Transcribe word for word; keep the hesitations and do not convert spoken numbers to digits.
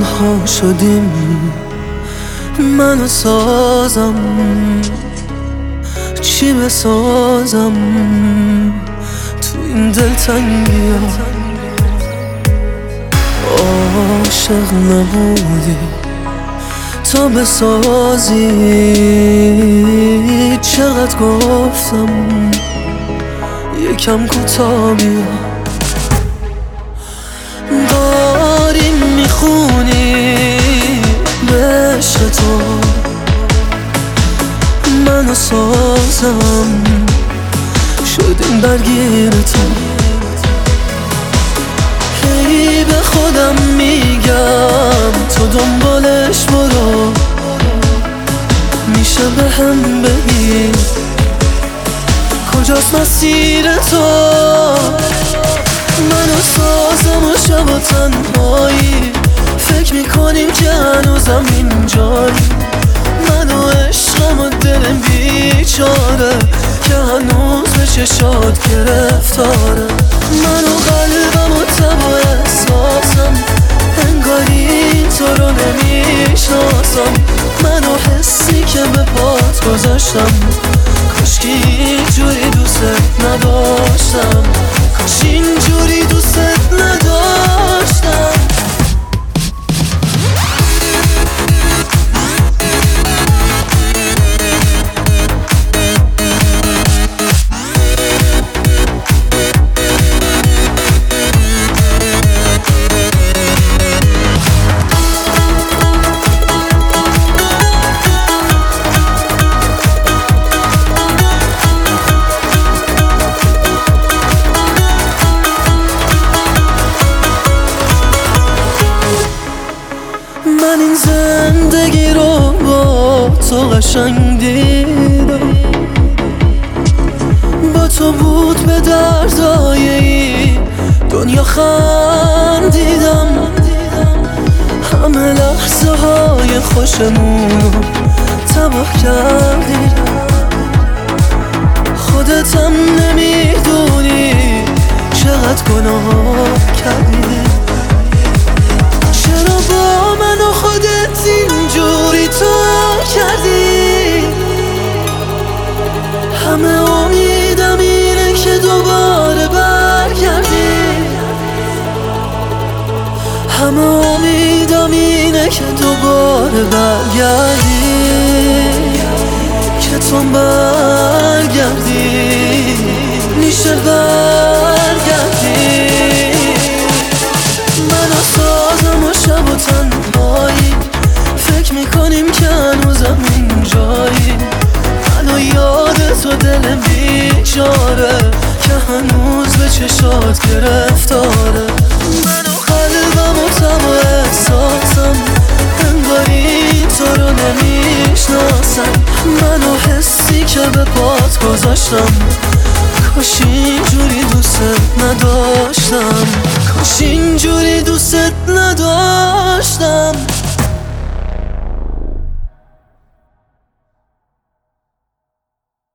تنها شدیم من و سازم، چی بسازم تو این دلتنگی ها. عاشق نبودی تا بسازی، چقدر گفتم یکم کوتاه بیا. داری میخونی به عشق تو منو سازم، شدیم درگیر تو. هی به خودم میگم تو دنبالش برو، میشه به هم بگی کجاست مسیر تو. منو سازم و شب و تنهایی فکر میکنیم که هنوزم اینجایی. منو عشقم و دلم بیچاره که هنوز به چشات گرفتاره. منو قلبم و تب و احساسم انگاری تو رو نمیشناسم. منو حسی که به پات گذاشتم کاش اینجوری دوست نداشتم، کاش اینجوری دوست نداشتم. من این زندگی رو با تو قشنگ دیدم، با تو بود به دردای دنیا خندیدم. همه لحظه های خوشمون تباه کردی، خودت هم نمیدونی چقدر گناه کردی. چرا با من و خودت اینجوری تو کردی؟ همه امیدم اینه که دوباره برگردی، همه امیدم اینه که دوباره برگردی، که تو برگردی، میشه برگردی. منو سازم و شب و تنهایی فکر میکنیم که هنوزم اینجایی. منو یاد تو دلم بیچاره که هنوز به چشات گرفتاره. منو قلبم و تب و احساسم انگاری تو رو نمیشناسم. منو حسی که به پات گذاشتم کاش اینجوری دوست نداشتم، کاش اینجوری دوست نداشتم.